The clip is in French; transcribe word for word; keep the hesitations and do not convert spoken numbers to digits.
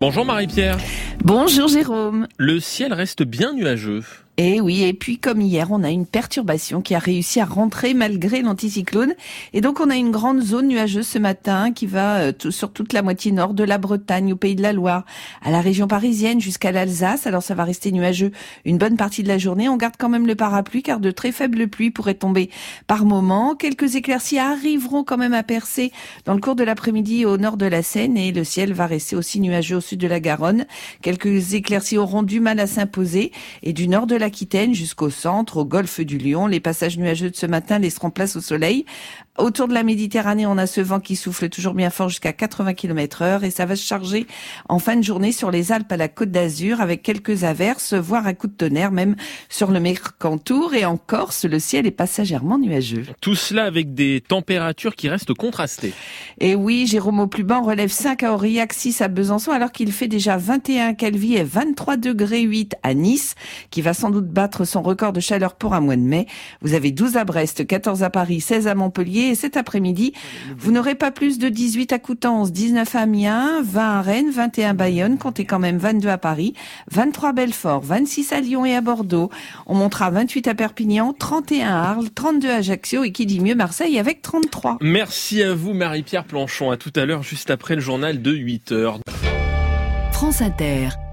Bonjour Marie-Pierre. Bonjour Jérôme. Le ciel reste bien nuageux. Et oui, et puis comme hier, on a une perturbation qui a réussi à rentrer malgré l'anticyclone. Et donc on a une grande zone nuageuse ce matin qui va euh, t- sur toute la moitié nord de la Bretagne, au Pays de la Loire, à la région parisienne jusqu'à l'Alsace. Alors ça va rester nuageux une bonne partie de la journée. On garde quand même le parapluie car de très faibles pluies pourraient tomber par moment. Quelques éclaircies arriveront quand même à percer dans le cours de l'après-midi au nord de la Seine et le ciel va rester aussi nuageux au sud de la Garonne. Quelques éclaircies auront du mal à s'imposer et du nord de l'Aquitaine jusqu'au centre, au golfe du Lion. Les passages nuageux de ce matin laisseront place au soleil. Autour de la Méditerranée, on a ce vent qui souffle toujours bien fort jusqu'à quatre-vingts kilomètres heure et ça va se charger en fin de journée sur les Alpes à la Côte d'Azur avec quelques averses, voire un coup de tonnerre même sur le Mercantour et en Corse, le ciel est passagèrement nuageux. Tout cela avec des températures qui restent contrastées. Et oui, Jérôme au plus bas, on relève cinq à Aurillac, six à Besançon alors qu'il fait déjà vingt et un à Calvi et vingt-trois degrés huit à Nice qui va sans doute battre son record de chaleur pour un mois de mai. Vous avez douze à Brest, quatorze à Paris, seize à Montpellier et cet après-midi, vous n'aurez pas plus de dix-huit à Coutances, dix-neuf à Amiens, vingt à Rennes, vingt et un à Bayonne, comptez quand même vingt-deux à Paris, vingt-trois à Belfort, vingt-six à Lyon et à Bordeaux. On montera vingt-huit à Perpignan, trente et un à Arles, trente-deux à Ajaccio et qui dit mieux Marseille avec trente-trois. Merci à vous Marie-Pierre Planchon. À tout à l'heure juste après le journal de huit heures. France Inter.